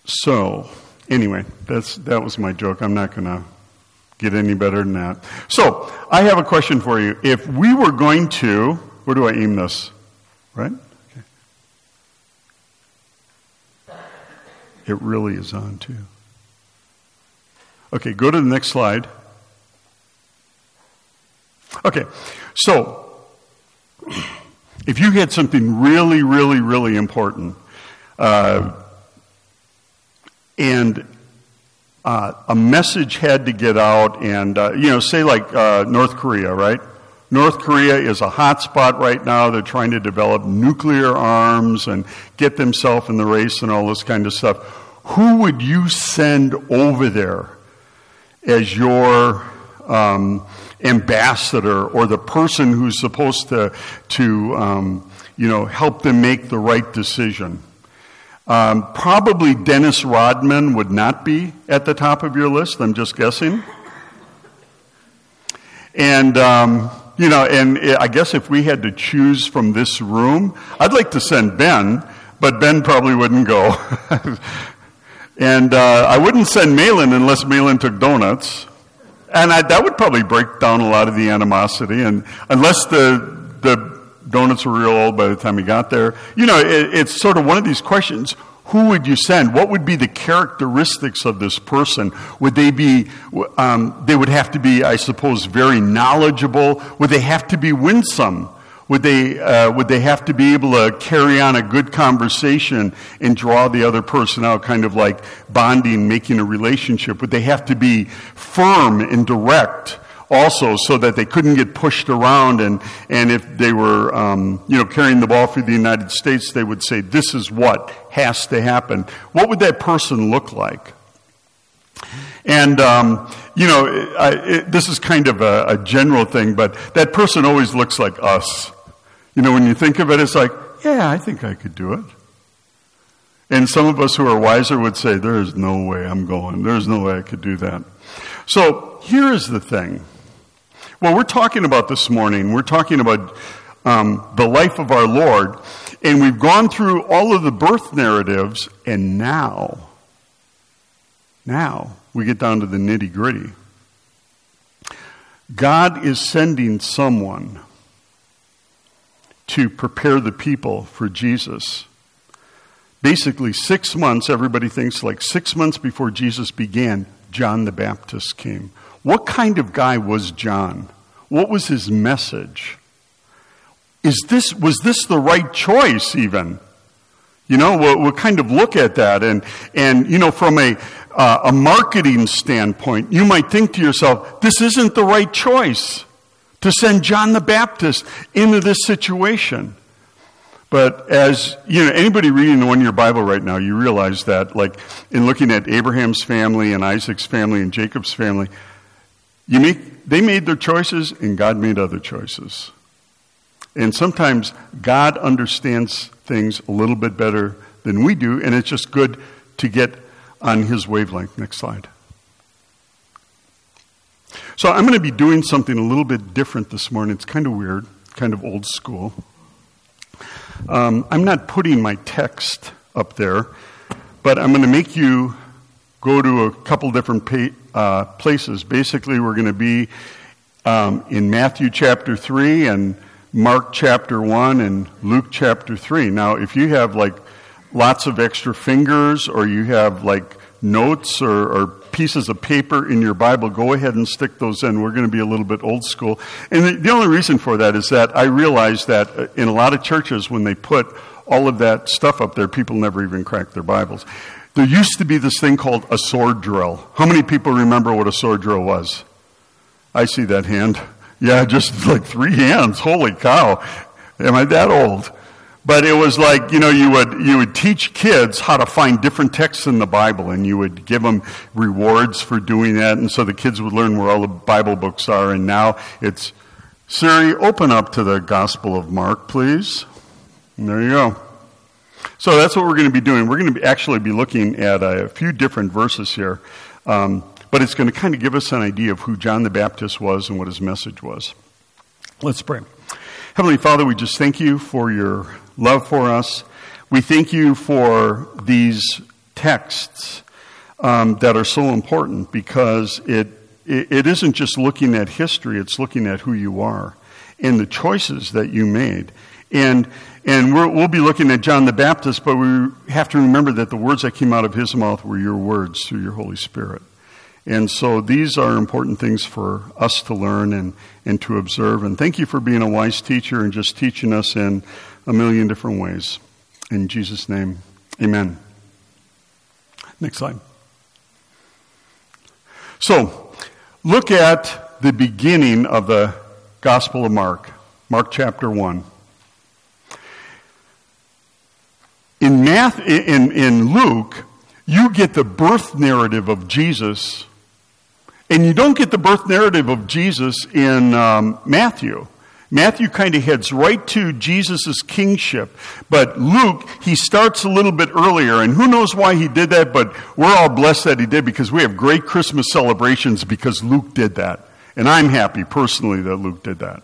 So, anyway, that was my joke. I'm not going to get any better than that. So, I have a question for you. If we were going to, where do I aim this? Right? Okay. It really is on too. Okay, go to the next slide. Okay, so if you had something really, really, really important, and a message had to get out, and say like North Korea, right? North Korea is a hot spot right now. They're trying to develop nuclear arms and get themselves in the race and all this kind of stuff. Who would you send over there as your ambassador, or the person who's supposed to help them make the right decision? Probably Dennis Rodman would not be at the top of your list. I'm just guessing. And and I guess if we had to choose from this room, I'd like to send Ben, but Ben probably wouldn't go. And I wouldn't send Malin unless Malin took donuts. And that would probably break down a lot of the animosity. And unless the donuts were real old by the time he got there. It's sort of one of these questions. Who would you send? What would be the characteristics of this person? Would they be, they would have to be, I suppose, very knowledgeable? Would they have to be winsome? Would they have to be able to carry on a good conversation and draw the other person out, kind of like bonding, making a relationship? Would they have to be firm and direct also, so that they couldn't get pushed around, and if they were carrying the ball for the United States, they would say, this is what has to happen? What would that person look like? And this is kind of a general thing, but that person always looks like us. When you think of it, it's like, yeah, I think I could do it. And some of us who are wiser would say, there's no way I'm going. There's no way I could do that. So here is the thing. Well, we're talking about this morning, we're talking about the life of our Lord, and we've gone through all of the birth narratives, and now we get down to the nitty-gritty. God is sending someone to prepare the people for Jesus. Basically, 6 months, everybody thinks like 6 months before Jesus began, John the Baptist came. What kind of guy was John? What was his message? Was this the right choice even? We'll kind of look at that, and from a marketing standpoint, you might think to yourself, this isn't the right choice to send John the Baptist into this situation. But as anybody reading the one-year Bible right now, you realize that, like in looking at Abraham's family and Isaac's family and Jacob's family, they made their choices and God made other choices. And sometimes God understands things a little bit better than we do, and it's just good to get on his wavelength. Next slide. So I'm going to be doing something a little bit different this morning. It's kind of weird, kind of old school. I'm not putting my text up there, but I'm going to make you go to a couple different places. Basically, we're going to be in Matthew chapter 3 and Mark chapter 1 and Luke chapter 3. Now, if you have like lots of extra fingers, or you have like notes or pieces of paper in your Bible, go ahead and stick those in. We're going to be a little bit old school. And the only reason for that is that I realize that in a lot of churches, when they put all of that stuff up there, people never even crack their Bibles. There used to be this thing called a sword drill. How many people remember what a sword drill was? I see that hand. Yeah, just like 3 hands. Holy cow. Am I that old? But it was like, you would teach kids how to find different texts in the Bible, and you would give them rewards for doing that, and so the kids would learn where all the Bible books are. And now it's, Siri, open up to the Gospel of Mark, please. And there you go. So that's what we're going to be doing. We're going to actually be looking at a few different verses here, but it's going to kind of give us an idea of who John the Baptist was and what his message was. Let's pray. Heavenly Father, we just thank you for your love for us. We thank you for these texts that are so important, because it isn't just looking at history, it's looking at who you are and the choices that you made. And we'll be looking at John the Baptist, but we have to remember that the words that came out of his mouth were your words through your Holy Spirit. And so these are important things for us to learn and to observe. And thank you for being a wise teacher and just teaching us in a million different ways. In Jesus' name, amen. Next slide. So, look at the beginning of the Gospel of Mark, Mark chapter 1. In Luke, you get the birth narrative of Jesus, and you don't get the birth narrative of Jesus in Matthew. Matthew kind of heads right to Jesus' kingship, but Luke, he starts a little bit earlier, and who knows why he did that, but we're all blessed that he did, because we have great Christmas celebrations because Luke did that. And I'm happy personally that Luke did that.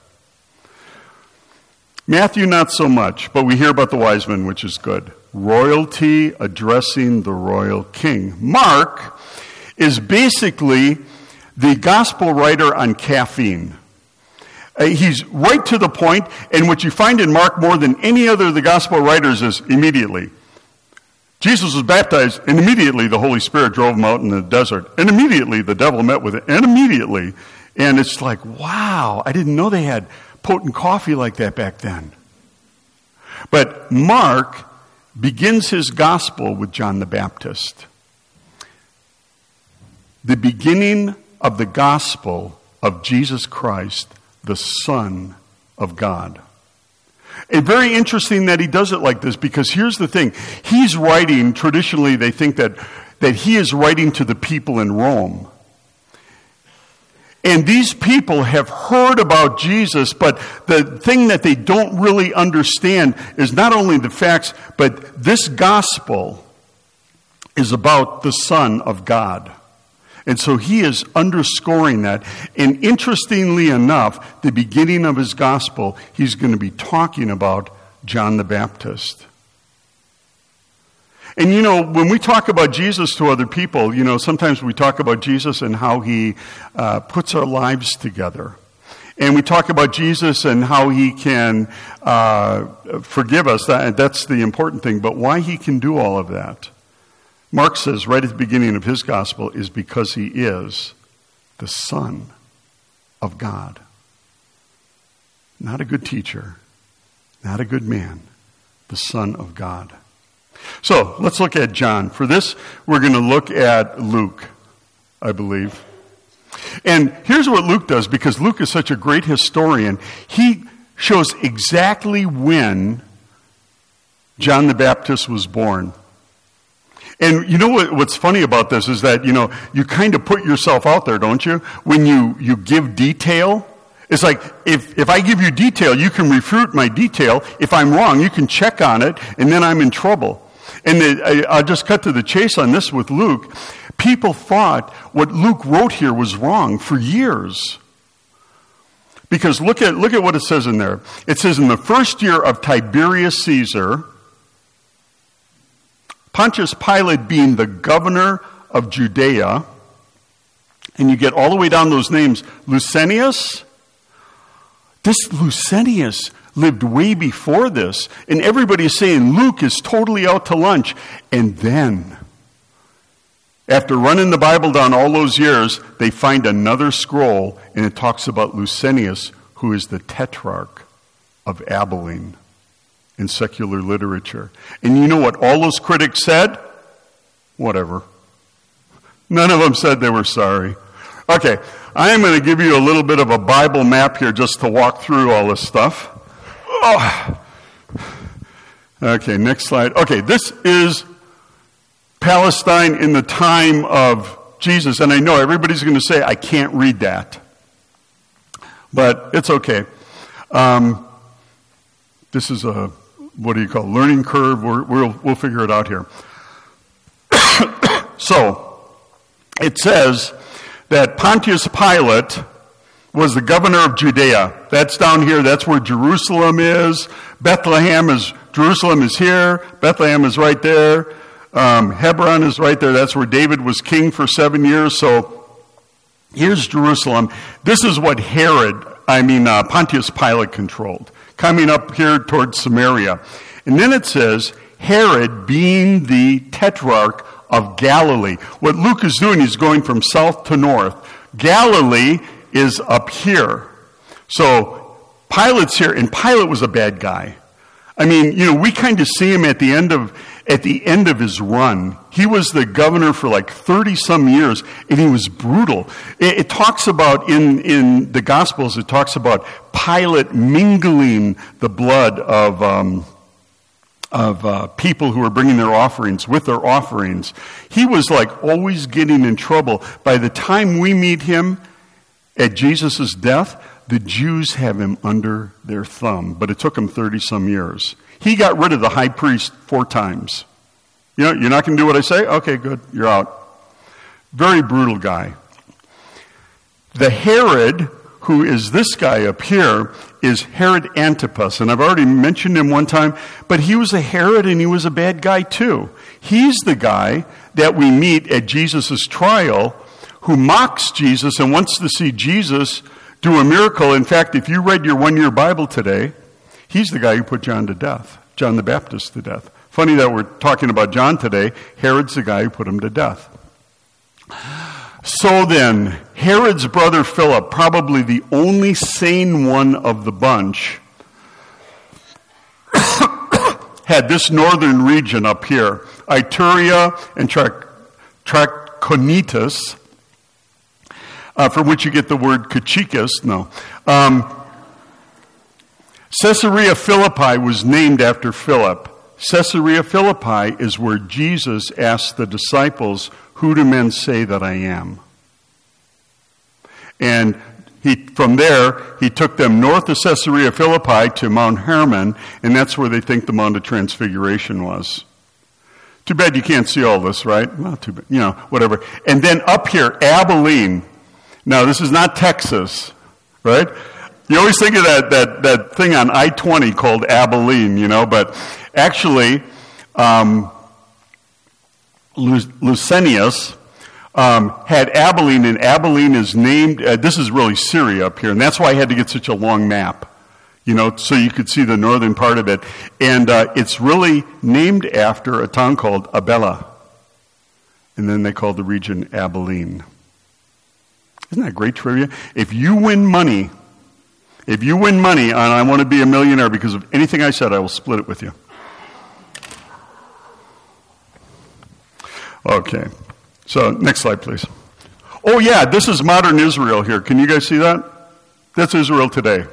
Matthew, not so much, but we hear about the wise men, which is good. Royalty addressing the royal king. Mark is basically the gospel writer on caffeine. He's right to the point, and what you find in Mark more than any other of the gospel writers is immediately. Jesus was baptized, and immediately the Holy Spirit drove him out in the desert. And immediately the devil met with it, and immediately. And it's like, wow, I didn't know they had potent coffee like that back then. But Mark begins his gospel with John the Baptist. The beginning of the gospel of Jesus Christ, the Son of God. And very interesting that he does it like this, because here's the thing. He's writing, traditionally they think that he is writing to the people in Rome. And these people have heard about Jesus, but the thing that they don't really understand is not only the facts, but this gospel is about the Son of God. And so he is underscoring that. And interestingly enough, the beginning of his gospel, he's going to be talking about John the Baptist. And you know, when we talk about Jesus to other people, you know, sometimes we talk about Jesus and how he puts our lives together. And we talk about Jesus and how he can forgive us. That's the important thing. But why he can do all of that, Mark says right at the beginning of his gospel, is because he is the Son of God. Not a good teacher, not a good man, the Son of God. So, let's look at John. For this, we're going to look at Luke, I believe. And here's what Luke does, because Luke is such a great historian. He shows exactly when John the Baptist was born. And you know what's funny about this is that, you know, you kind of put yourself out there, don't you? When you give detail. It's like, if I give you detail, you can refute my detail. If I'm wrong, you can check on it, and then I'm in trouble. And I'll just cut to the chase on this with Luke. People thought what Luke wrote here was wrong for years. Because look at what it says in there. It says, in the first year of Tiberius Caesar, Pontius Pilate being the governor of Judea, and you get all the way down those names, Licinius. This Licinius lived way before this, and everybody is saying Luke is totally out to lunch. And then, after running the Bible down all those years, they find another scroll, and it talks about Licinius, who is the tetrarch of Abilene in secular literature. And you know what all those critics said? Whatever. None of them said they were sorry. Okay, I am going to give you a little bit of a Bible map here just to walk through all this stuff. Oh. Okay, next slide. Okay, this is Palestine in the time of Jesus. And I know everybody's going to say, I can't read that. But it's okay. This is a, learning curve. We'll figure it out here. So, it says that Pontius Pilate was the governor of Judea. That's down here. That's where Jerusalem is. Jerusalem is here. Bethlehem is right there. Hebron is right there. That's where David was king for 7 years. So here's Jerusalem. This is what Pontius Pilate controlled, coming up here towards Samaria. And then it says, Herod being the tetrarch of Galilee. What Luke is doing, he's going from south to north. Galilee is up here. So Pilate's here, and Pilate was a bad guy. I mean, we kind of see him at the end of his run. He was the governor for like 30-some years, and he was brutal. It talks about, in the Gospels, it talks about Pilate mingling the blood of people who were bringing their offerings with their offerings. He was like always getting in trouble. By the time we meet him at Jesus' death, the Jews have him under their thumb, but it took him 30-some years. He got rid of the high priest 4 times. You're not going to do what I say? Okay, good, you're out. Very brutal guy. The Herod, who is this guy up here, is Herod Antipas, and I've already mentioned him one time, but he was a Herod and he was a bad guy too. He's the guy that we meet at Jesus' trial who mocks Jesus and wants to see Jesus do a miracle. In fact, if you read your one-year Bible today, he's the guy who put John to death, John the Baptist to death. Funny that we're talking about John today. Herod's the guy who put him to death. So then, Herod's brother Philip, probably the only sane one of the bunch, had this northern region up here, Iturea and Trachonitis, from which you get the word Caecus. Caesarea Philippi was named after Philip. Caesarea Philippi is where Jesus asked the disciples, "Who do men say that I am?" And from there, he took them north of Caesarea Philippi to Mount Hermon, and that's where they think the Mount of Transfiguration was. Too bad you can't see all this, right? Well, too bad, whatever. And then up here, Abilene. Now, this is not Texas, right? You always think of that thing on I-20 called Abilene, but actually, Licinius had Abilene, and Abilene is named, this is really Syria up here, and that's why I had to get such a long map, so you could see the northern part of it. And it's really named after a town called Abela, and then they called the region Abilene. Isn't that great trivia? If you win money on I Want to Be a Millionaire because of anything I said, I will split it with you. Okay. So, next slide, please. Oh, yeah, this is modern Israel here. Can you guys see that? That's Israel today.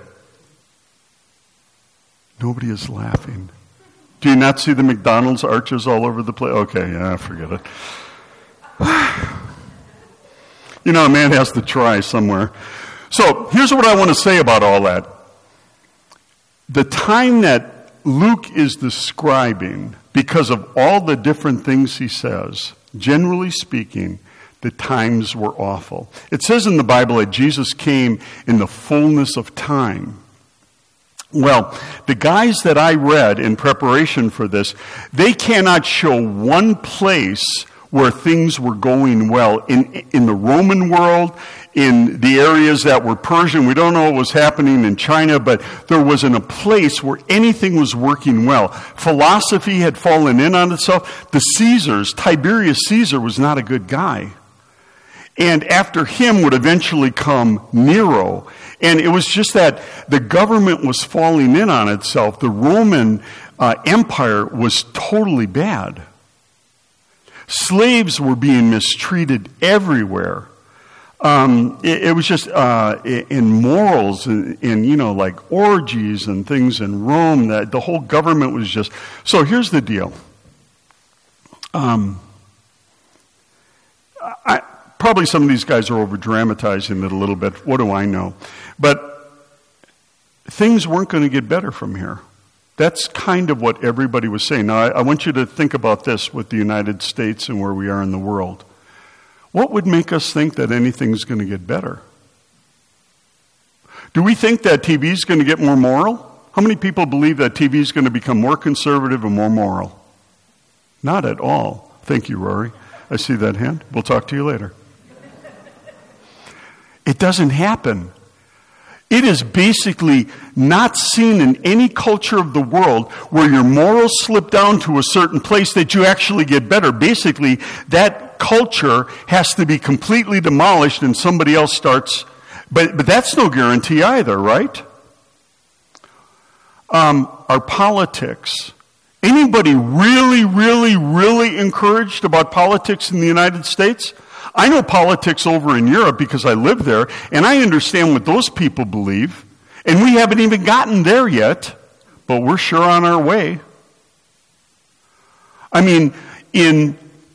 Nobody is laughing. Do you not see the McDonald's arches all over the place? Okay, yeah, forget it. A man has to try somewhere. So, here's what I want to say about all that. The time that Luke is describing, because of all the different things he says, generally speaking, the times were awful. It says in the Bible that Jesus came in the fullness of time. Well, the guys that I read in preparation for this, they cannot show one place where things were going well. In the Roman world, in the areas that were Persian, we don't know what was happening in China, but there wasn't a place where anything was working well. Philosophy had fallen in on itself. The Caesars, Tiberius Caesar was not a good guy. And after him would eventually come Nero. And it was just that the government was falling in on itself. The Roman Empire was totally bad. Slaves were being mistreated everywhere. It was just in morals and like orgies and things in Rome, that the whole government was just... So here's the deal. Probably some of these guys are over-dramatizing it a little bit. What do I know? But things weren't going to get better from here. That's kind of what everybody was saying. Now, I want you to think about this with the United States and where we are in the world. What would make us think that anything's going to get better? Do we think that TV is going to get more moral? How many people believe that TV is going to become more conservative and more moral? Not at all. thank you, Rory. I see that hand. We'll talk to you later. It doesn't happen. It is basically not seen in any culture of the world where your morals slip down to a certain place that you actually get better. Basically, that culture has to be completely demolished and somebody else starts. But that's no guarantee either, right? Our politics. Anybody really, really, really encouraged about politics in the United States? I know politics over in Europe because I live there, and I understand what those people believe. And we haven't even gotten there yet, but we're sure on our way. I mean, in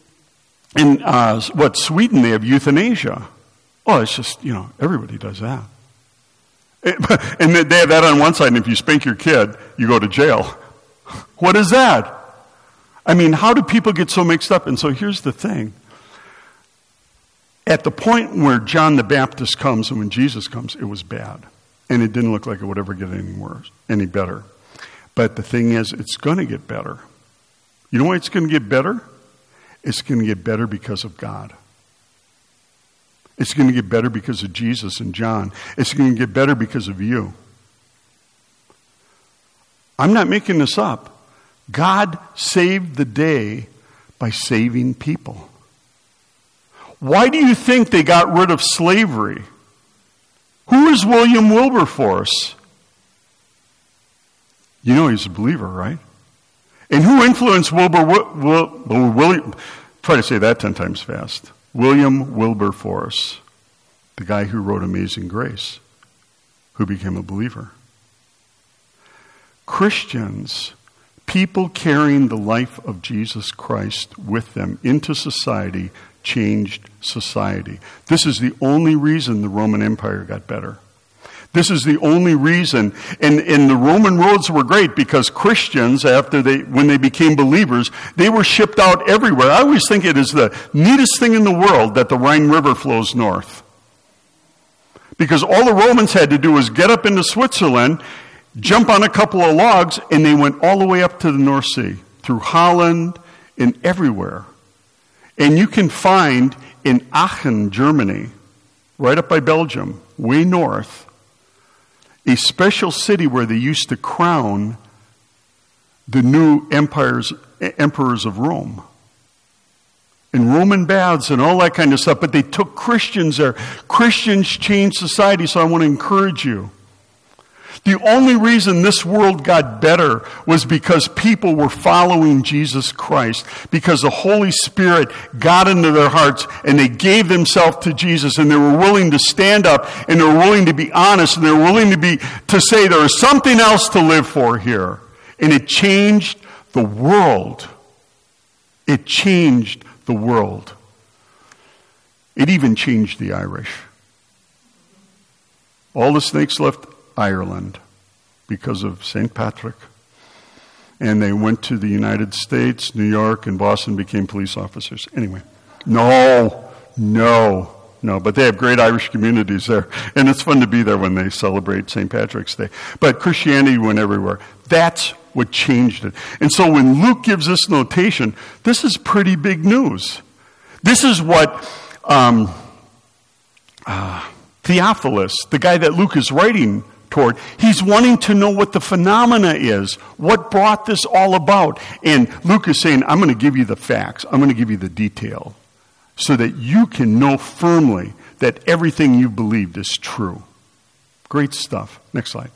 Sweden, they have euthanasia. Oh, it's just, everybody does that. And they have that on one side, and if you spank your kid, you go to jail. What is that? I mean, how do people get so mixed up? And so here's the thing. At the point where John the Baptist comes and when Jesus comes, it was bad. And it didn't look like it would ever get any better. But the thing is, it's going to get better. You know why it's going to get better? It's going to get better because of God. It's going to get better because of Jesus and John. It's going to get better because of you. I'm not making this up. God saved the day by saving people. Why do you think they got rid of slavery? Who is William Wilberforce? You know he's a believer, right? And who influenced William? Try to say that 10 times fast. William Wilberforce, the guy who wrote Amazing Grace, who became a believer. Christians, people carrying the life of Jesus Christ with them into society, changed society. This is the only reason the Roman Empire got better. This is the only reason. And the Roman roads were great because Christians, when they became believers, they were shipped out everywhere. I always think it is the neatest thing in the world that the Rhine River flows north. Because all the Romans had to do was get up into Switzerland, jump on a couple of logs, and they went all the way up to the North Sea, through Holland and everywhere. And you can find in Aachen, Germany, right up by Belgium, way north, a special city where they used to crown the new emperors of Rome. And Roman baths and all that kind of stuff, but they took Christians there. Christians changed society, so I want to encourage you. The only reason this world got better was because people were following Jesus Christ, because the Holy Spirit got into their hearts and they gave themselves to Jesus, and they were willing to stand up, and they were willing to be honest, and they were willing to say there is something else to live for here. And it changed the world. It changed the world. It even changed the Irish. All the snakes left Ireland because of St. Patrick. And they went to the United States, New York, and Boston, became police officers. Anyway, no. But they have great Irish communities there. And it's fun to be there when they celebrate St. Patrick's Day. But Christianity went everywhere. That's what changed it. And so when Luke gives this notation, this is pretty big news. This is what Theophilus, the guy that Luke is writing toward, he's wanting to know what the phenomena is, what brought this all about. And Luke is saying, I'm going to give you the facts, I'm going to give you the detail, so that you can know firmly that everything you believed is true. Great stuff. Next slide.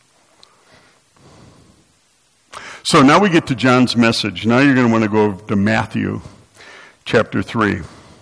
So now we get to John's message. Now you're going to want to go to Matthew chapter 3.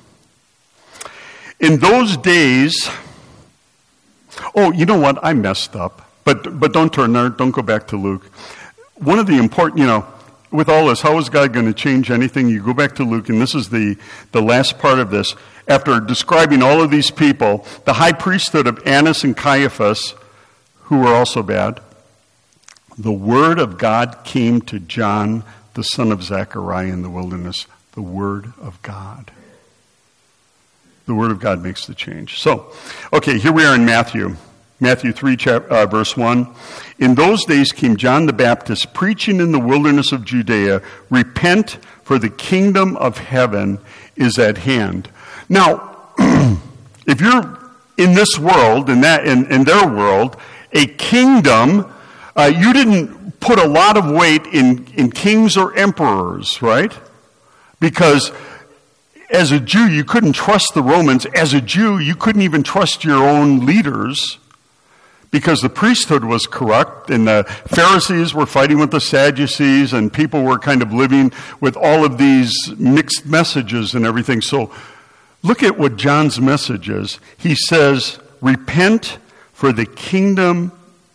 In those days, you know what? I messed up. But don't turn there. Don't go back to Luke. One of the important, with all this, how is God going to change anything? You go back to Luke, and this is the last part of this. After describing all of these people, the high priesthood of Annas and Caiaphas, who were also bad, the word of God came to John, the son of Zechariah, in the wilderness. The word of God. The word of God makes the change. So, okay, here we are in Matthew Matthew 3, verse 1. In those days came John the Baptist preaching in the wilderness of Judea, repent, for the kingdom of heaven is at hand. Now, if you're in this world, in their world, a kingdom, you didn't put a lot of weight in kings or emperors, right? Because as a Jew, you couldn't trust the Romans. As a Jew, you couldn't even trust your own leaders because the priesthood was corrupt and the Pharisees were fighting with the Sadducees and people were kind of living with all of these mixed messages and everything. So look at what John's message is. He says, repent, for the kingdom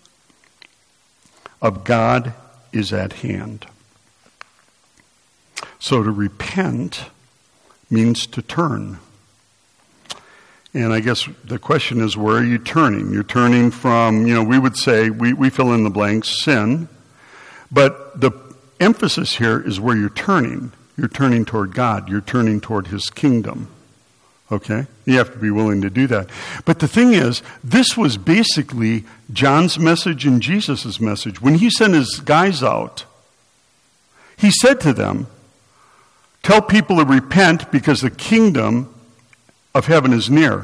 of God is at hand. So to repent means to turn. And I guess the question is, where are you turning? You're turning from, we would say, we fill in the blanks, sin. But the emphasis here is where you're turning. You're turning toward God. You're turning toward His kingdom. Okay? You have to be willing to do that. But the thing is, this was basically John's message and Jesus' message. When he sent his guys out, he said to them, tell people to repent because the kingdom of heaven is near.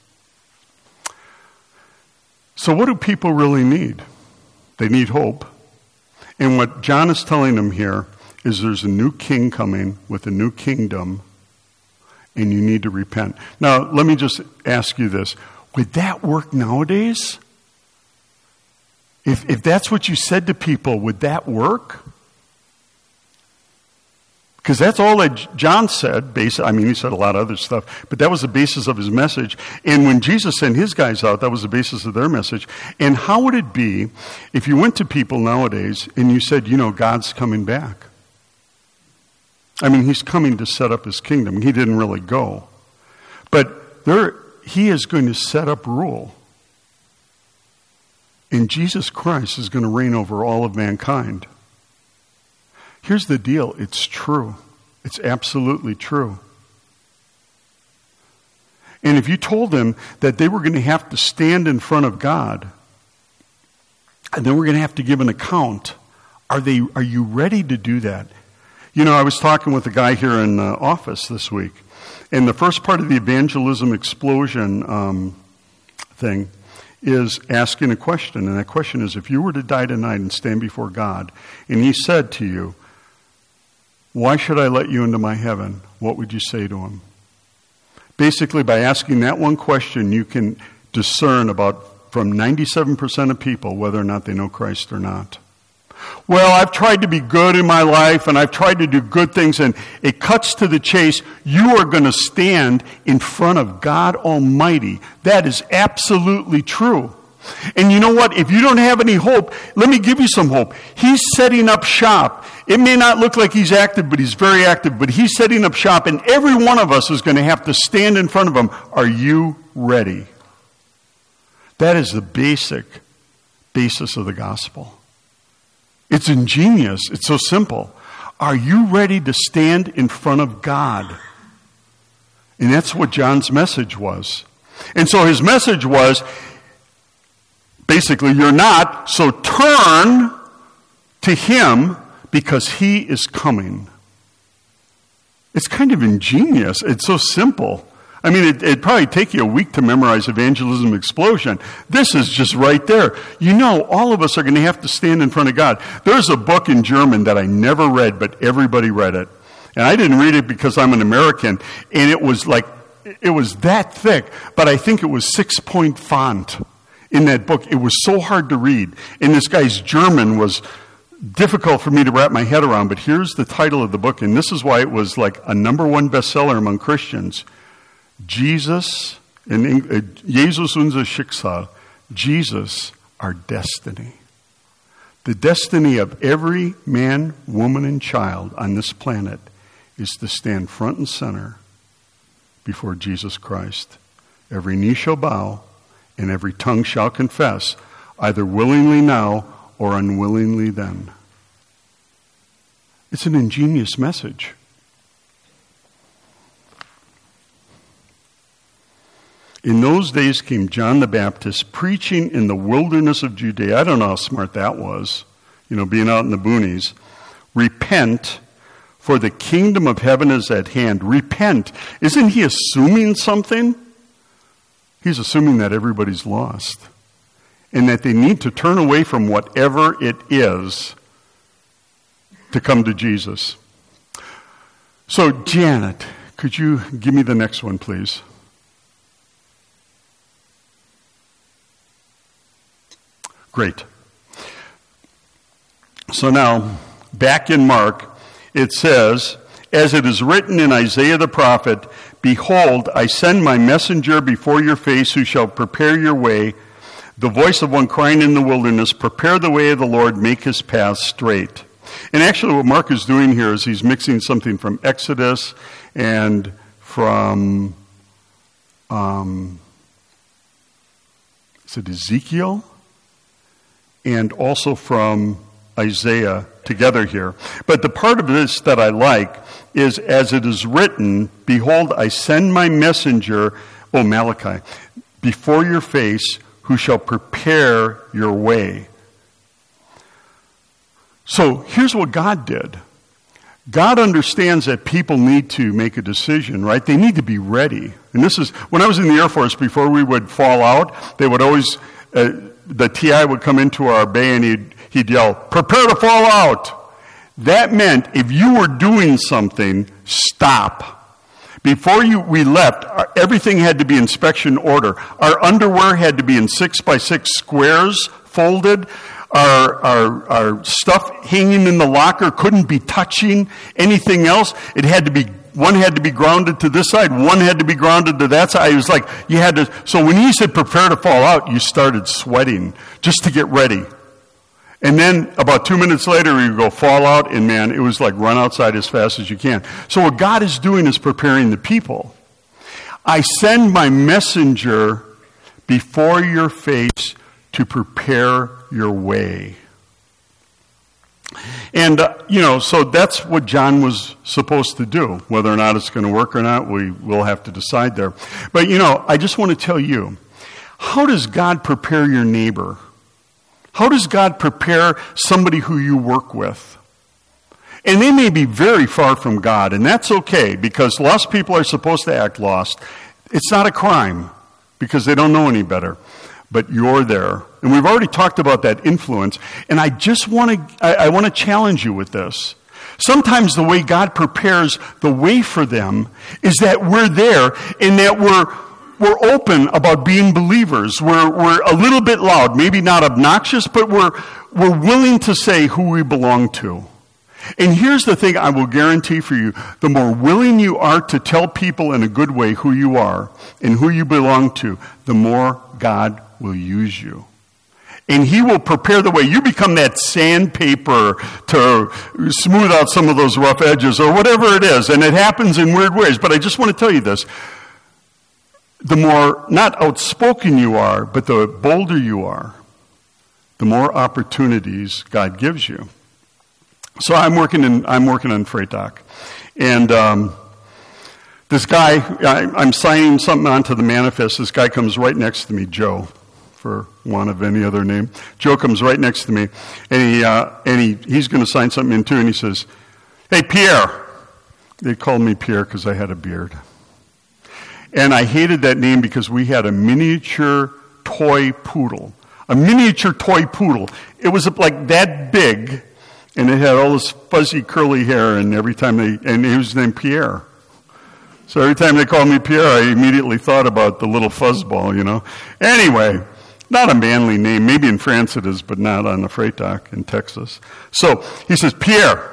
So what do people really need? They need hope. And what John is telling them here is there's a new king coming with a new kingdom, and you need to repent. Now, let me just ask you this. Would that work nowadays? If that's what you said to people, would that work? Because that's all that John said. He said a lot of other stuff, but that was the basis of his message. And when Jesus sent his guys out, that was the basis of their message. And how would it be if you went to people nowadays and you said, God's coming back? He's coming to set up his kingdom. He didn't really go. But he is going to set up rule. And Jesus Christ is going to reign over all of mankind. Here's the deal. It's true. It's absolutely true. And if you told them that they were going to have to stand in front of God, and then we're going to have to give an account, are you ready to do that? I was talking with a guy here in the office this week, and the first part of the evangelism explosion thing is asking a question. And that question is, if you were to die tonight and stand before God, and He said to you, why should I let you into my heaven? What would you say to Him? Basically, by asking that one question, you can discern from 97% of people whether or not they know Christ or not. Well, I've tried to be good in my life, and I've tried to do good things, and it cuts to the chase. You are going to stand in front of God Almighty. That is absolutely true. And you know what? If you don't have any hope, let me give you some hope. He's setting up shop. It may not look like He's active, but He's very active. But He's setting up shop, and every one of us is going to have to stand in front of Him. Are you ready? That is the basis of the gospel. It's ingenious. It's so simple. Are you ready to stand in front of God? And that's what John's message was. And so his message was, basically, you're not, so turn to Him because He is coming. It's kind of ingenious. It's so simple. It'd probably take you a week to memorize Evangelism Explosion. This is just right there. All of us are going to have to stand in front of God. There's a book in German that I never read, but everybody read it. And I didn't read it because I'm an American, and it was that thick, but I think it was 6-point font in that book. It was so hard to read. And this guy's German was difficult for me to wrap my head around, but here's the title of the book, and this is why it was like a number one bestseller among Christians. Jesus, Jesus unser Schicksal, Jesus, our destiny. The destiny of every man, woman, and child on this planet is to stand front and center before Jesus Christ. Every knee shall bow, and every tongue shall confess, either willingly now or unwillingly then. It's an ingenious message. In those days came John the Baptist preaching in the wilderness of Judea. I don't know how smart that was, being out in the boonies. Repent, for the kingdom of heaven is at hand. Repent. Isn't he assuming something? He's assuming that everybody's lost and that they need to turn away from whatever it is to come to Jesus. So, Janet, could you give me the next one, please? Great. So now, back in Mark, it says, as it is written in Isaiah the prophet, behold, I send my messenger before your face who shall prepare your way, the voice of one crying in the wilderness, prepare the way of the Lord, make his path straight. And actually what Mark is doing here is he's mixing something from Exodus and from, is it Ezekiel? And also from Isaiah together here. But the part of this that I like is, as it is written, behold, I send my messenger, Malachi, before your face, who shall prepare your way. So here's what God did. God understands that people need to make a decision, right? They need to be ready. And this is, when I was in the Air Force, before we would fall out, they would always, the TI would come into our bay and he'd yell, prepare to fall out. That meant if you were doing something, stop. Before we left, everything had to be inspection order. Our underwear had to be in 6x6 squares, folded. Our stuff hanging in the locker couldn't be touching anything else. One had to be grounded to this side, one had to be grounded to that side. It was like you had to, so when he said prepare to fall out, you started sweating just to get ready. And then about 2 minutes later, you go fall out, and man, it was like run outside as fast as you can. So what God is doing is preparing the people. I send my messenger before your face to prepare your way. And, so that's what John was supposed to do. Whether or not it's going to work or not, we'll have to decide there. But, I just want to tell you, how does God prepare your neighbor? How does God prepare somebody who you work with? And they may be very far from God, and that's okay, because lost people are supposed to act lost. It's not a crime, because they don't know any better. But you're there. And we've already talked about that influence, and I just want to challenge you with this. Sometimes the way God prepares the way for them is that we're there, and that we're open about being believers. We're a little bit loud, maybe not obnoxious, but we're willing to say who we belong to. And here's the thing I will guarantee for you. The more willing you are to tell people in a good way who you are and who you belong to, the more God will use you. And he will prepare the way. You become that sandpaper to smooth out some of those rough edges or whatever it is. And it happens in weird ways. But I just want to tell you this. The more, not outspoken you are, but the bolder you are, the more opportunities God gives you. So I'm working on Freight Dock. And this guy, I'm signing something onto the manifest. This guy comes right next to me, Joe, for want of any other name. Joe comes right next to me, and he's going to sign something in too, and he says, hey, Pierre. They called me Pierre because I had a beard. And I hated that name because we had a miniature toy poodle. A miniature toy poodle. It was like that big, and it had all this fuzzy curly hair, and and he was named Pierre. So every time they called me Pierre, I immediately thought about the little fuzzball, Anyway, not a manly name. Maybe in France it is, but not on the freight dock in Texas. So he says, Pierre,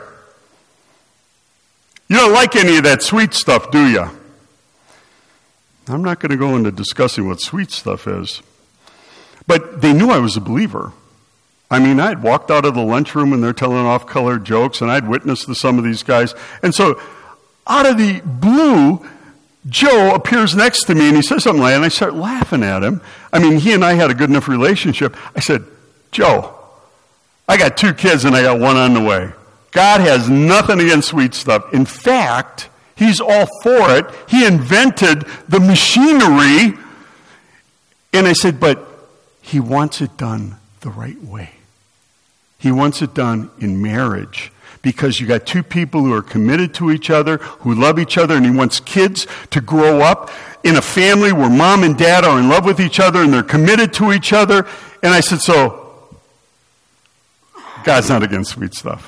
you don't like any of that sweet stuff, do you? I'm not going to go into discussing what sweet stuff is. But they knew I was a believer. I mean, I'd walked out of the lunchroom and they're telling off-color jokes, and I'd witnessed to some of these guys. And so, out of the blue, Joe appears next to me and he says something like that, and I start laughing at him. I mean, he and I had a good enough relationship. I said, Joe, I got 2 kids and I got 1 on the way. God has nothing against sweet stuff. In fact, he's all for it. He invented the machinery And I said, but he wants it done the right way. He wants it done in marriage. Because you got two people who are committed to each other, who love each other, and he wants kids to grow up in a family where mom and dad are in love with each other and they're committed to each other. And I said, so, God's not against sweet stuff.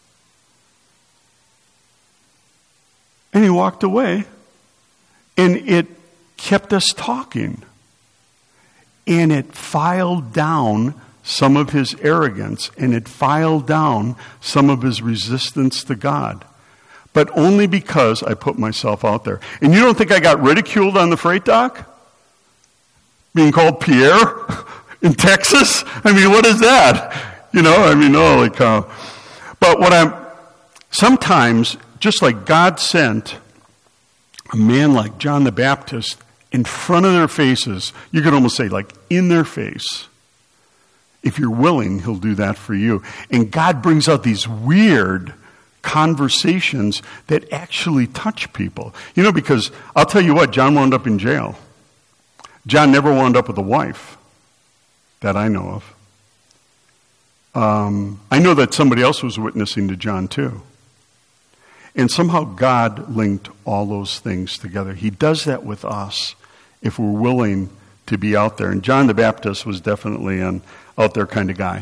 And he walked away, and it kept us talking. And it filed down some of his arrogance, and it filed down some of his resistance to God. But only because I put myself out there. And you don't think I got ridiculed on the freight dock? Being called Pierre in Texas? I mean, what is that? You know, I mean, holy cow. But sometimes, just like God sent a man like John the Baptist in front of their faces, you could almost say like in their face. If you're willing, he'll do that for you. And God brings out these weird conversations that actually touch people. You know, because I'll tell you what, John wound up in jail. John never wound up with a wife that I know of. I know that somebody else was witnessing to John too. And somehow God linked all those things together. He does that with us if we're willing to be out there. And John the Baptist was definitely an out there kind of guy.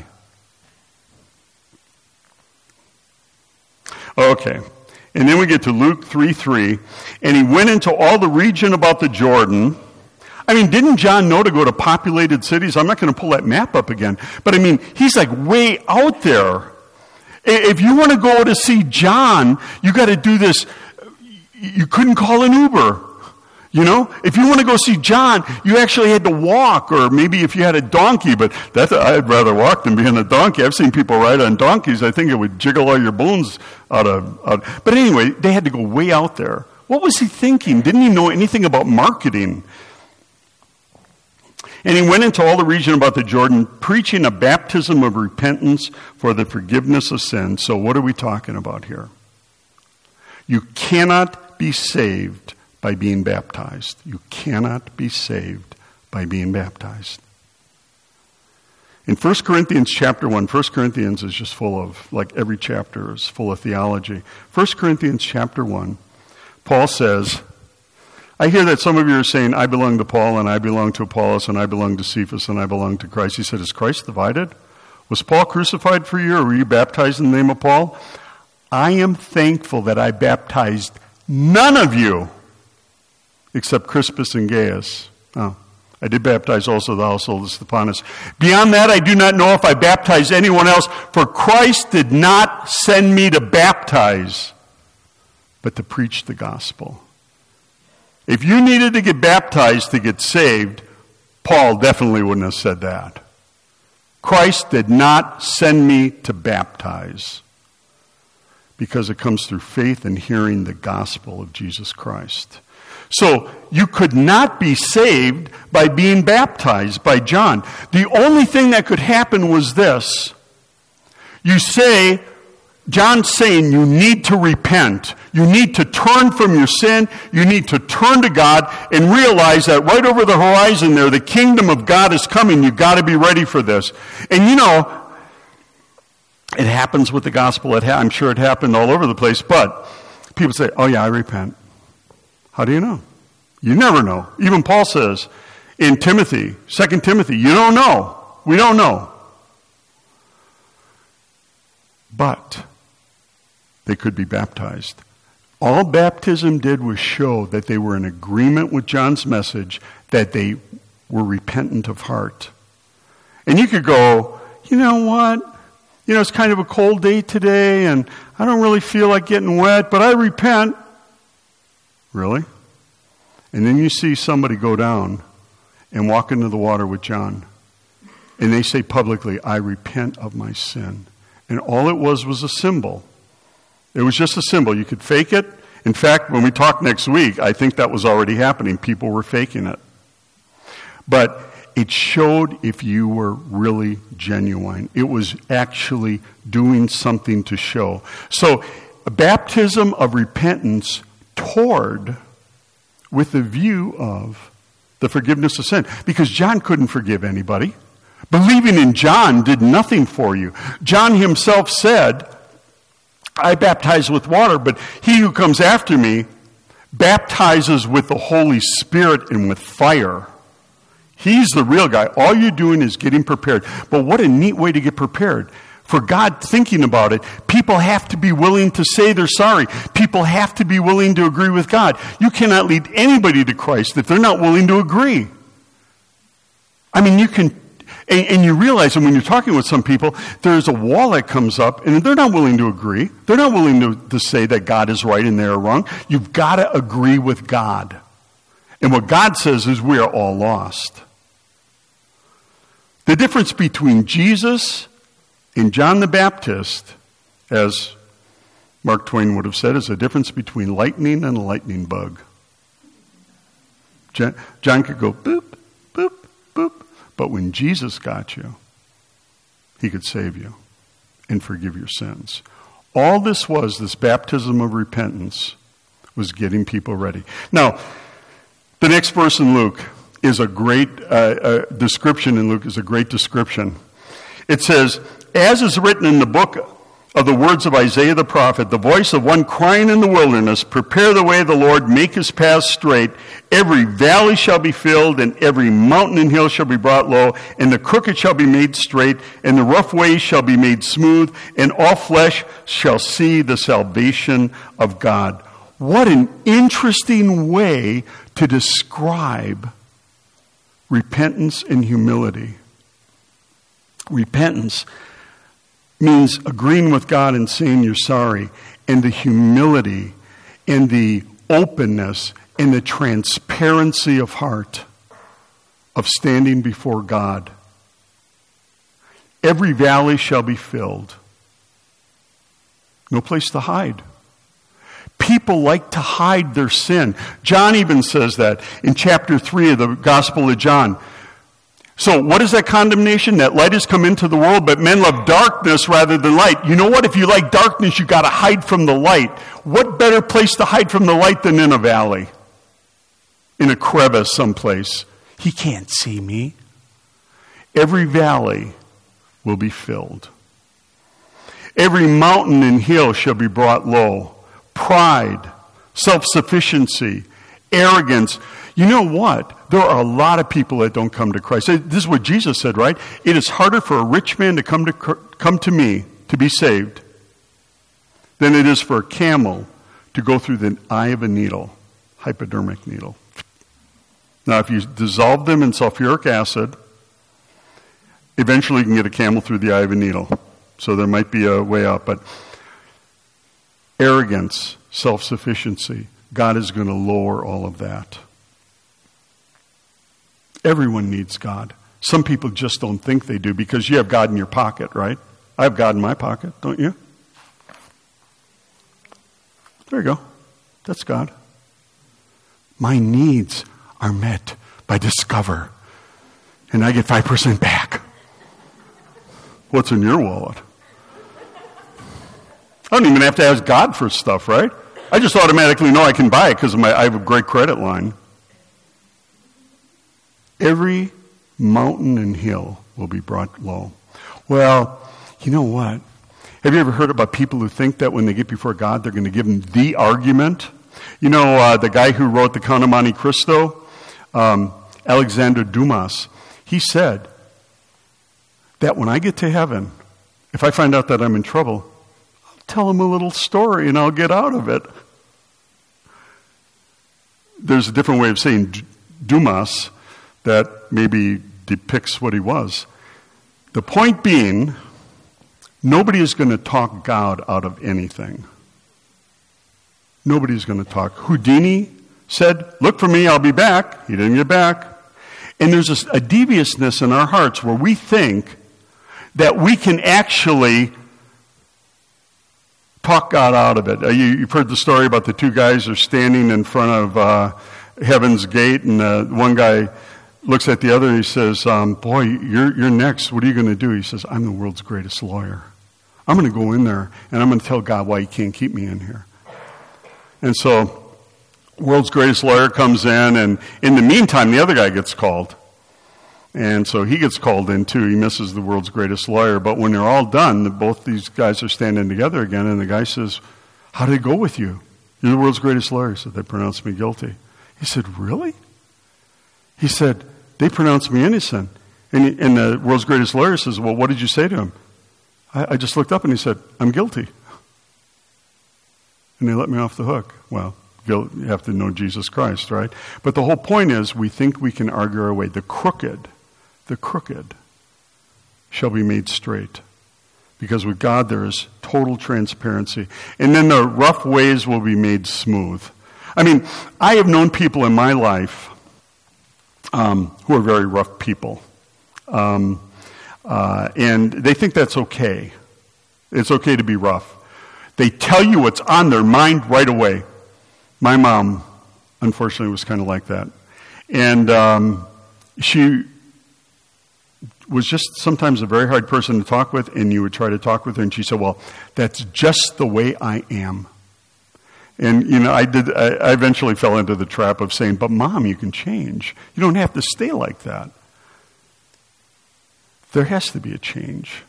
Okay. And then we get to Luke 3:3. And he went into all the region about the Jordan. I mean, didn't John know to go to populated cities? I'm not going to pull that map up again. But I mean, he's like way out there. If you want to go to see John, you got to do this. You couldn't call an Uber. You know, if you want to go see John, you actually had to walk, or maybe if you had a donkey, but I'd rather walk than be on a donkey. I've seen people ride on donkeys. I think it would jiggle all your bones out. But anyway, they had to go way out there. What was he thinking? Didn't he know anything about marketing? And he went into all the region about the Jordan, preaching a baptism of repentance for the forgiveness of sins. So what are we talking about here? You cannot be saved by being baptized. You cannot be saved by being baptized. In 1 Corinthians chapter 1, 1 Corinthians is just full of, like every chapter is full of theology. 1 Corinthians chapter 1, Paul says, I hear that some of you are saying, I belong to Paul, and I belong to Apollos, and I belong to Cephas, and I belong to Christ. He said, is Christ divided? Was Paul crucified for you, or were you baptized in the name of Paul? I am thankful that I baptized none of you except Crispus and Gaius. Oh, I did baptize also the household of Stephanas. Beyond that, I do not know if I baptized anyone else, for Christ did not send me to baptize, but to preach the gospel. If you needed to get baptized to get saved, Paul definitely wouldn't have said that. Christ did not send me to baptize, because it comes through faith and hearing the gospel of Jesus Christ. So you could not be saved by being baptized by John. The only thing that could happen was this. You say, John's saying you need to repent. You need to turn from your sin. You need to turn to God and realize that right over the horizon there, the kingdom of God is coming. You've got to be ready for this. And you know, it happens with the gospel. I'm sure it happened all over the place. But people say, oh yeah, I repent. How do you know? You never know. Even Paul says in Timothy, 2 Timothy, you don't know. We don't know. But they could be baptized. All baptism did was show that they were in agreement with John's message, that they were repentant of heart. And you could go, you know what? You know, it's kind of a cold day today, and I don't really feel like getting wet, but I repent. Really? And then you see somebody go down and walk into the water with John. And they say publicly, I repent of my sin. And all it was a symbol. It was just a symbol. You could fake it. In fact, when we talk next week, I think that was already happening. People were faking it. But it showed if you were really genuine. It was actually doing something to show. So a baptism of repentance toward with the view of the forgiveness of sin. Because John couldn't forgive anybody. Believing in John did nothing for you. John himself said, I baptize with water, but he who comes after me baptizes with the Holy Spirit and with fire. He's the real guy. All you're doing is getting prepared. But what a neat way to get prepared. For God, thinking about it, people have to be willing to say they're sorry. People have to be willing to agree with God. You cannot lead anybody to Christ if they're not willing to agree. I mean, you can, and you realize that when you're talking with some people, there's a wall that comes up, and they're not willing to agree. They're not willing to say that God is right and they're wrong. You've got to agree with God. And what God says is we are all lost. The difference between Jesus and John the Baptist, as Mark Twain would have said, is the difference between lightning and a lightning bug. John could go boop, boop, boop. But when Jesus got you, he could save you and forgive your sins. All this baptism of repentance, was getting people ready. Now, the next verse in Luke is a great description in Luke is a great description. It says, as is written in the book of the words of Isaiah the prophet, the voice of one crying in the wilderness, prepare the way of the Lord, make his path straight. Every valley shall be filled, and every mountain and hill shall be brought low, and the crooked shall be made straight, and the rough ways shall be made smooth, and all flesh shall see the salvation of God. What an interesting way to describe repentance and humility. Repentance means agreeing with God and saying you're sorry, and the humility and the openness and the transparency of heart of standing before God. Every valley shall be filled. No place to hide. People like to hide their sin. John even says that in chapter 3 of the Gospel of John. So what is that condemnation? That light has come into the world, but men love darkness rather than light. You know what? If you like darkness, you got to hide from the light. What better place to hide from the light than in a valley? In a crevice someplace. He can't see me. Every valley will be filled. Every mountain and hill shall be brought low. Pride, self-sufficiency, arrogance. You know what? There are a lot of people that don't come to Christ. This is what Jesus said, right? It is harder for a rich man to come to me to be saved than it is for a camel to go through the eye of a needle, hypodermic needle. Now, if you dissolve them in sulfuric acid, eventually you can get a camel through the eye of a needle. So there might be a way out, but arrogance, self-sufficiency, God is going to lower all of that. Everyone needs God. Some people just don't think they do because you have God in your pocket, right? I have God in my pocket, don't you? There you go. That's God. My needs are met by Discover, and I get 5% back. What's in your wallet? I don't even have to ask God for stuff, right? I just automatically know I can buy it because I have a great credit line. Every mountain and hill will be brought low. Well, you know what? Have you ever heard about people who think that when they get before God, they're going to give him the argument? You know, the guy who wrote The Count of Monte Cristo, Alexander Dumas, he said that when I get to heaven, if I find out that I'm in trouble, I'll tell him a little story and I'll get out of it. There's a different way of saying Dumas that maybe depicts what he was. The point being, nobody is going to talk God out of anything. Nobody's going to talk. Houdini said, look for me, I'll be back. He didn't get back. And there's a deviousness in our hearts where we think that we can actually talk God out of it. You've heard the story about the two guys who are standing in front of Heaven's Gate, and one guy looks at the other and he says, boy, you're next. What are you going to do? He says, I'm the world's greatest lawyer. I'm going to go in there and I'm going to tell God why he can't keep me in here. And so World's greatest lawyer comes in, and in the meantime, the other guy gets called. And so he gets called in too. He misses the world's greatest lawyer. But when they're all done, both these guys are standing together again, and the guy says, "How did it go with you? You're the world's greatest lawyer." He said, "They pronounced me guilty." He said, "Really?" He said, "They pronounced me innocent." And the world's greatest lawyer says, "Well, what did you say to him?" I just looked up and he said, "I'm guilty." And they let me off the hook. Well, you have to know Jesus Christ, right? But the whole point is we think we can argue our way. The crooked shall be made straight. Because with God there is total transparency. And then the rough ways will be made smooth. I mean, I have known people in my life who are very rough people. And they think that's okay. It's okay to be rough. They tell you what's on their mind right away. My mom, unfortunately, was kind of like that. And she was just sometimes a very hard person to talk with, and you would try to talk with her, and she said, "Well, that's just the way I am." And, I eventually fell into the trap of saying, "But Mom, you can change. You don't have to stay like that." There has to be a change.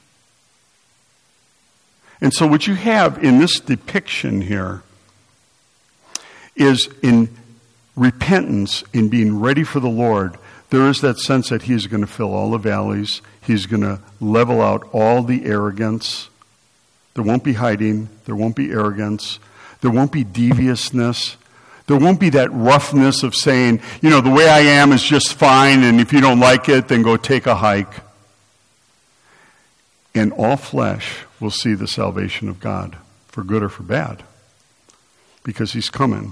And so what you have in this depiction here is in repentance, in being ready for the Lord, there is that sense that He is going to fill all the valleys. He's going to level out all the arrogance. There won't be hiding. There won't be arrogance. There won't be deviousness. There won't be that roughness of saying, the way I am is just fine, and if you don't like it, then go take a hike. And all flesh will see the salvation of God, for good or for bad, because He's coming.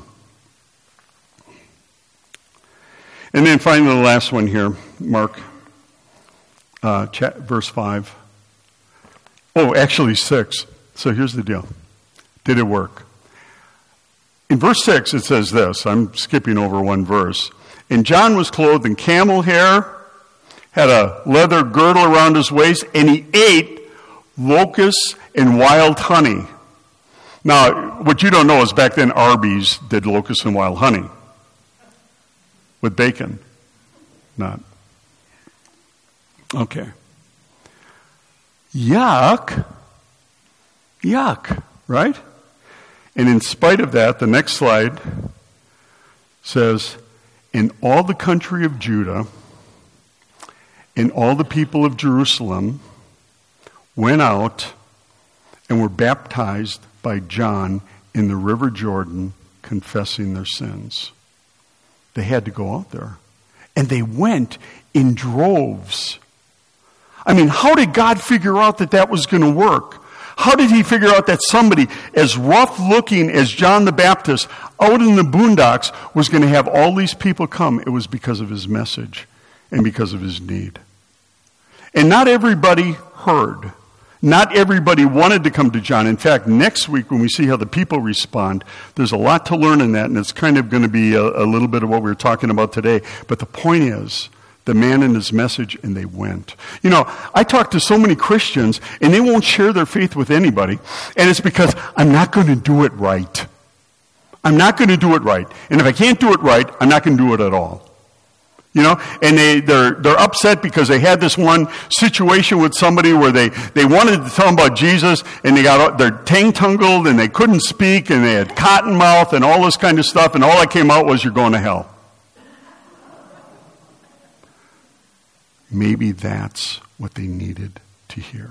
And then finally the last one here, Mark, verse 5. Oh, actually 6. So here's the deal. Did it work? In verse 6 it says this. I'm skipping over one verse. "And John was clothed in camel hair, had a leather girdle around his waist, and he ate locusts and wild honey." Now, what you don't know is back then Arby's did locusts and wild honey. With bacon. Not. Okay. Yuck. Yuck, right? And in spite of that, the next slide says, "In all the country of Judah, and all the people of Jerusalem went out and were baptized by John in the river Jordan, confessing their sins." They had to go out there. And they went in droves. I mean, how did God figure out that was going to work? How did He figure out that somebody as rough looking as John the Baptist out in the boondocks was going to have all these people come? It was because of His message and because of His need. And not everybody heard. Not everybody wanted to come to John. In fact, next week when we see how the people respond, there's a lot to learn in that, and it's kind of going to be a little bit of what we were talking about today. But the point is, the man and his message, and they went. I talk to so many Christians, and they won't share their faith with anybody, and it's because I'm not going to do it right. I'm not going to do it right. And if I can't do it right, I'm not going to do it at all. And they're upset because they had this one situation with somebody where they wanted to tell them about Jesus, and they got their tongue tangled, and they couldn't speak, and they had cotton mouth and all this kind of stuff, and all that came out was, "You're going to hell." Maybe that's what they needed to hear.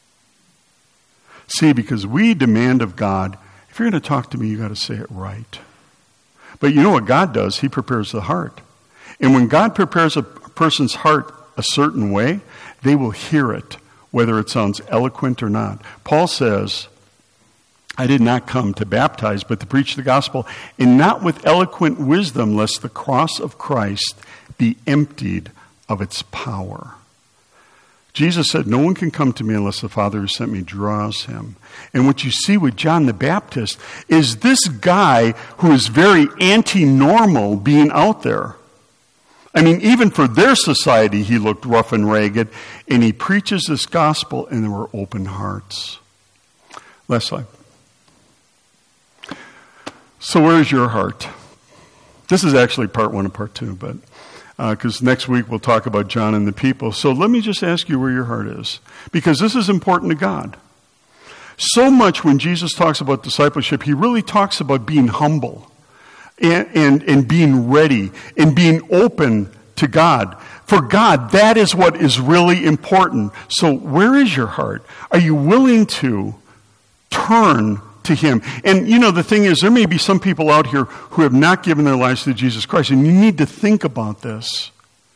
See, because we demand of God, if you're going to talk to me, you got to say it right. But you know what God does? He prepares the heart. And when God prepares a person's heart a certain way, they will hear it, whether it sounds eloquent or not. Paul says, "I did not come to baptize, but to preach the gospel, and not with eloquent wisdom, lest the cross of Christ be emptied of its power." Jesus said, "No one can come to me unless the Father who sent me draws him." And what you see with John the Baptist is this guy who is very anti-normal being out there. I mean, even for their society, he looked rough and ragged, and he preaches this gospel, and there were open hearts. Last slide. So where is your heart? This is actually part 1 and part 2, but because next week we'll talk about John and the people. So let me just ask you where your heart is, because this is important to God. So much when Jesus talks about discipleship, he really talks about being humble and being ready and being open to God. For God, that is what is really important. So where is your heart? Are you willing to turn to him? And the thing is, there may be some people out here who have not given their lives to Jesus Christ, and you need to think about this.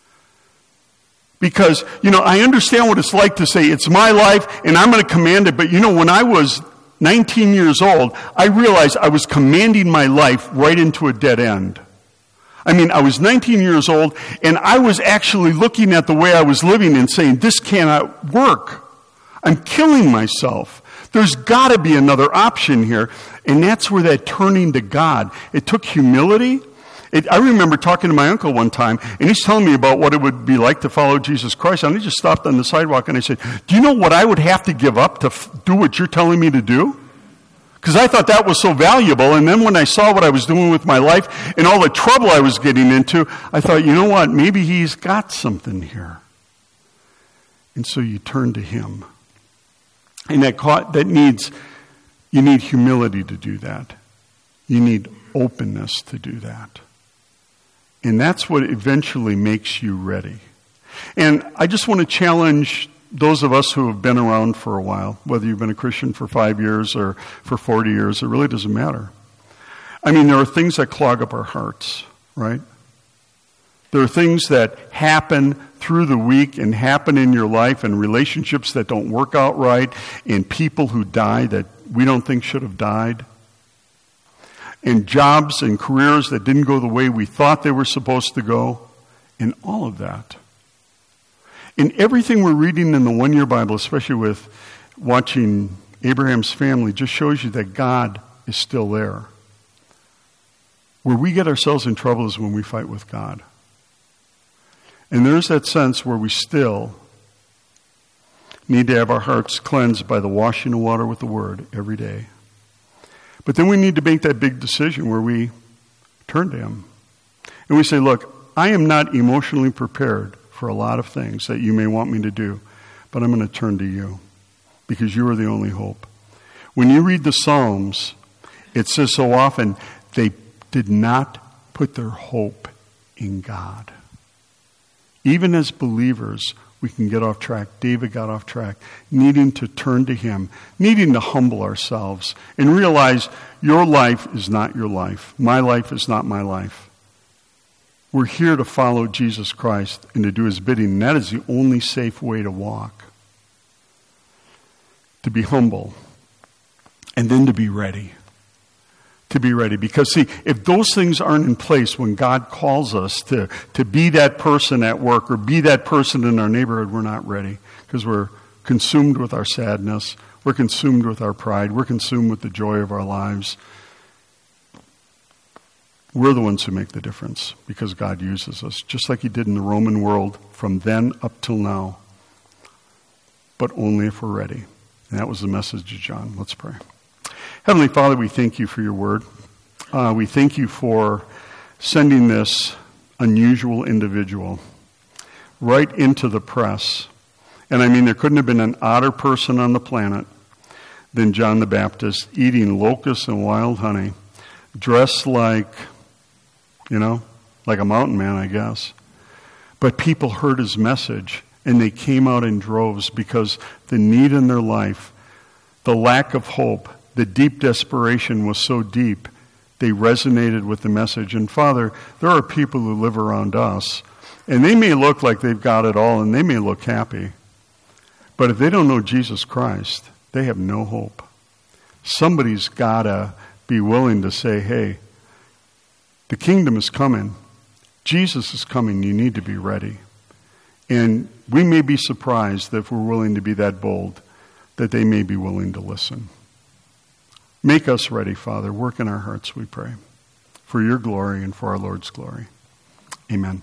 Because, I understand what it's like to say, it's my life and I'm going to command it. But, when I was 19 years old, I realized I was commanding my life right into a dead end. I was 19 years old and I was actually looking at the way I was living and saying, this cannot work. I'm killing myself. There's got to be another option here. And that's where that turning to God, it took humility. I remember talking to my uncle one time, and he's telling me about what it would be like to follow Jesus Christ. And I just stopped on the sidewalk and I said, do you know what I would have to give up to do what you're telling me to do? Because I thought that was so valuable. And then when I saw what I was doing with my life and all the trouble I was getting into, I thought, you know what? Maybe he's got something here. And so you turn to him. And you need humility to do that. You need openness to do that. And that's what eventually makes you ready. And I just want to challenge those of us who have been around for a while, whether you've been a Christian for 5 years or for 40 years, it really doesn't matter. There are things that clog up our hearts, right? There are things that happen through the week and happen in your life, and relationships that don't work out right, and people who die that we don't think should have died, and jobs and careers that didn't go the way we thought they were supposed to go, and all of that. And everything we're reading in the one-year Bible, especially with watching Abraham's family, just shows you that God is still there. Where we get ourselves in trouble is when we fight with God. And there's that sense where we still need to have our hearts cleansed by the washing of water with the Word every day. But then we need to make that big decision where we turn to him. And we say, look, I am not emotionally prepared for a lot of things that you may want me to do, but I'm going to turn to you because you are the only hope. When you read the Psalms, it says so often they did not put their hope in God. Even as believers, we can get off track. David got off track, needing to turn to him, needing to humble ourselves and realize your life is not your life. My life is not my life. We're here to follow Jesus Christ and to do his bidding, and that is the only safe way to walk. To be humble, and then to be ready. To be ready. Because see, if those things aren't in place when God calls us to be that person at work or be that person in our neighborhood, we're not ready. Because we're consumed with our sadness. We're consumed with our pride. We're consumed with the joy of our lives. We're the ones who make the difference because God uses us, just like he did in the Roman world from then up till now. But only if we're ready. And that was the message of John. Let's pray. Heavenly Father, we thank you for your word. We thank you for sending this unusual individual right into the press. And there couldn't have been an odder person on the planet than John the Baptist, eating locusts and wild honey, dressed like a mountain man, I guess. But people heard his message, and they came out in droves because the need in their life, the lack of hope, the deep desperation was so deep, they resonated with the message. And Father, there are people who live around us, and they may look like they've got it all, and they may look happy. But if they don't know Jesus Christ, they have no hope. Somebody's got to be willing to say, hey, the kingdom is coming. Jesus is coming. You need to be ready. And we may be surprised that if we're willing to be that bold, that they may be willing to listen. Make us ready, Father. Work in our hearts, we pray, for your glory and for our Lord's glory. Amen.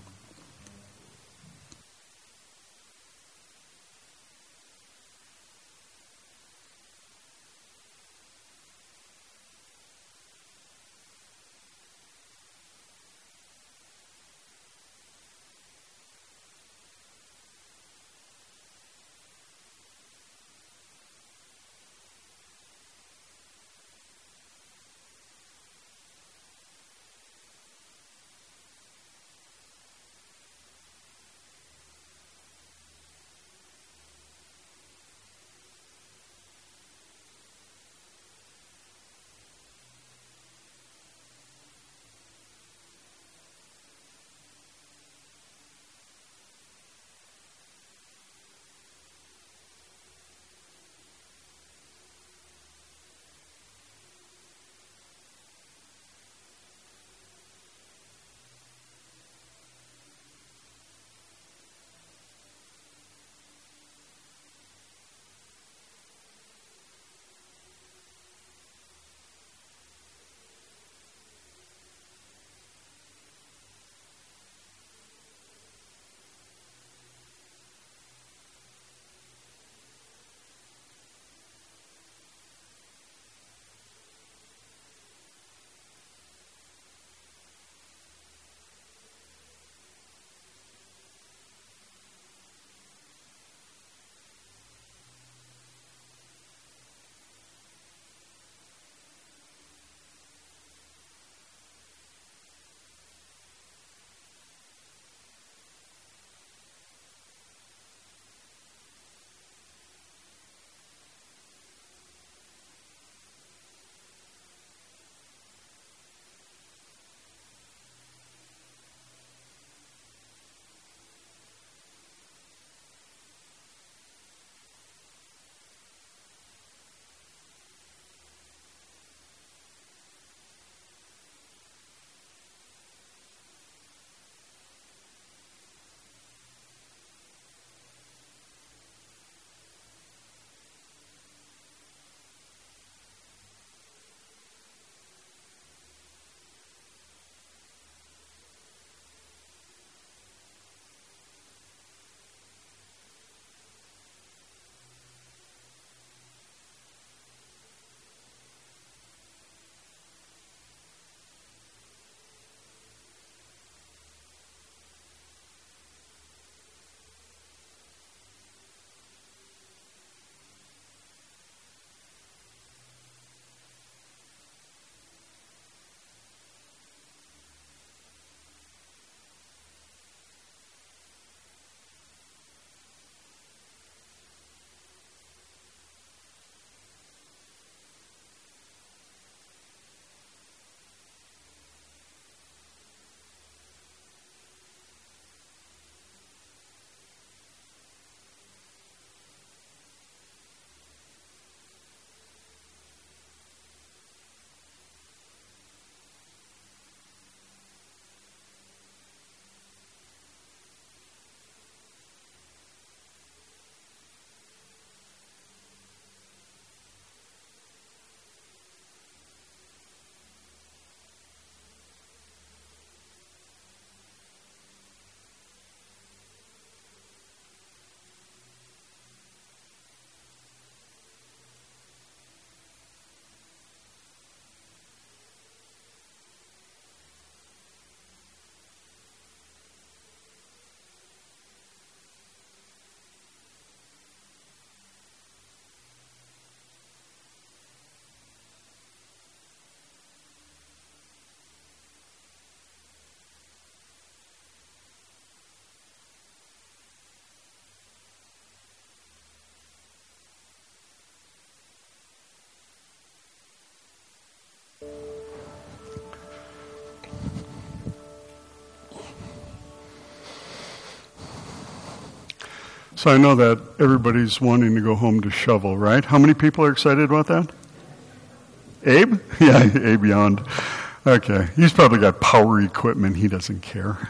So I know that everybody's wanting to go home to shovel, right? How many people are excited about that? Abe? Yeah, Abe yawned. Okay, he's probably got power equipment. He doesn't care.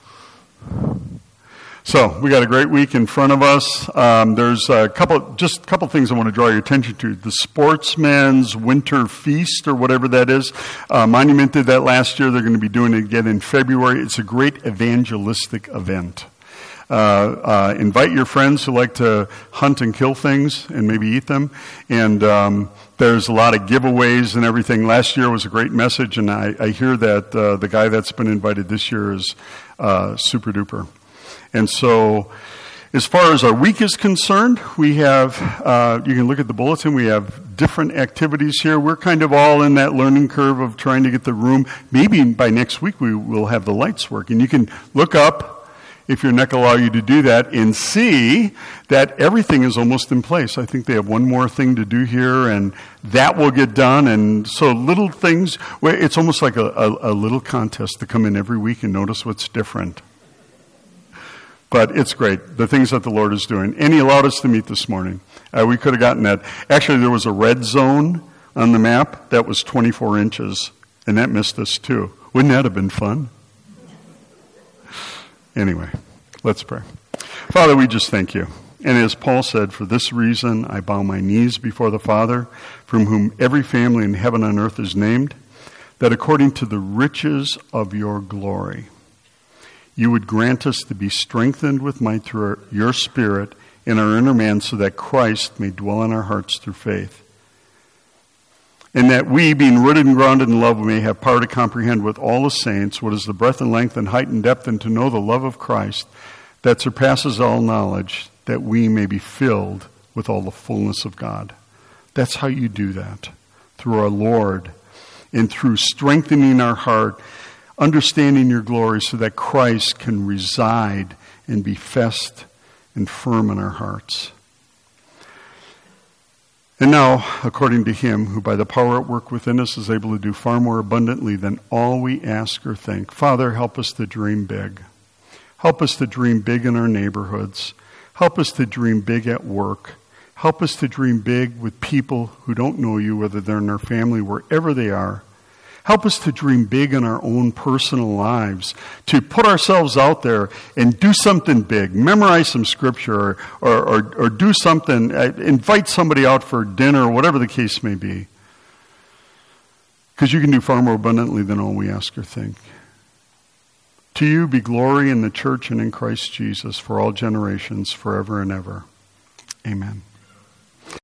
So we got a great week in front of us. There's a couple things I want to draw your attention to. The Sportsman's Winter Feast, or whatever that is. Monument did that last year. They're going to be doing it again in February. It's a great evangelistic event. Invite your friends who like to hunt and kill things and maybe eat them. And there's a lot of giveaways and everything. Last year was a great message, and I hear that the guy that's been invited this year is super duper. And so, as far as our week is concerned, we have, you can look at the bulletin, we have different activities here. We're kind of all in that learning curve of trying to get the room. Maybe by next week we will have the lights working. You can look up, if your neck allow you to do that, and see that everything is almost in place. I think they have one more thing to do here, and that will get done. And so little things, it's almost like a little contest to come in every week and notice what's different. But it's great, the things that the Lord is doing. And He allowed us to meet this morning. We could have gotten that. Actually, there was a red zone on the map that was 24 inches, and that missed us too. Wouldn't that have been fun? Anyway, let's pray. Father, we just thank you. And as Paul said, for this reason I bow my knees before the Father, from whom every family in heaven and earth is named, that according to the riches of your glory, you would grant us to be strengthened with might through your Spirit in our inner man, so that Christ may dwell in our hearts through faith. And that we, being rooted and grounded in love, may have power to comprehend with all the saints what is the breadth and length and height and depth, and to know the love of Christ that surpasses all knowledge, that we may be filled with all the fullness of God. That's how you do that, through our Lord, and through strengthening our heart, understanding your glory, so that Christ can reside and be fest and firm in our hearts. And now, according to Him who by the power at work within us is able to do far more abundantly than all we ask or think, Father, help us to dream big. Help us to dream big in our neighborhoods. Help us to dream big at work. Help us to dream big with people who don't know you, whether they're in our family, wherever they are. Help us to dream big in our own personal lives, to put ourselves out there and do something big. Memorize some scripture or do something, invite somebody out for dinner or whatever the case may be. Because you can do far more abundantly than all we ask or think. To you be glory in the church and in Christ Jesus for all generations, forever and ever. Amen.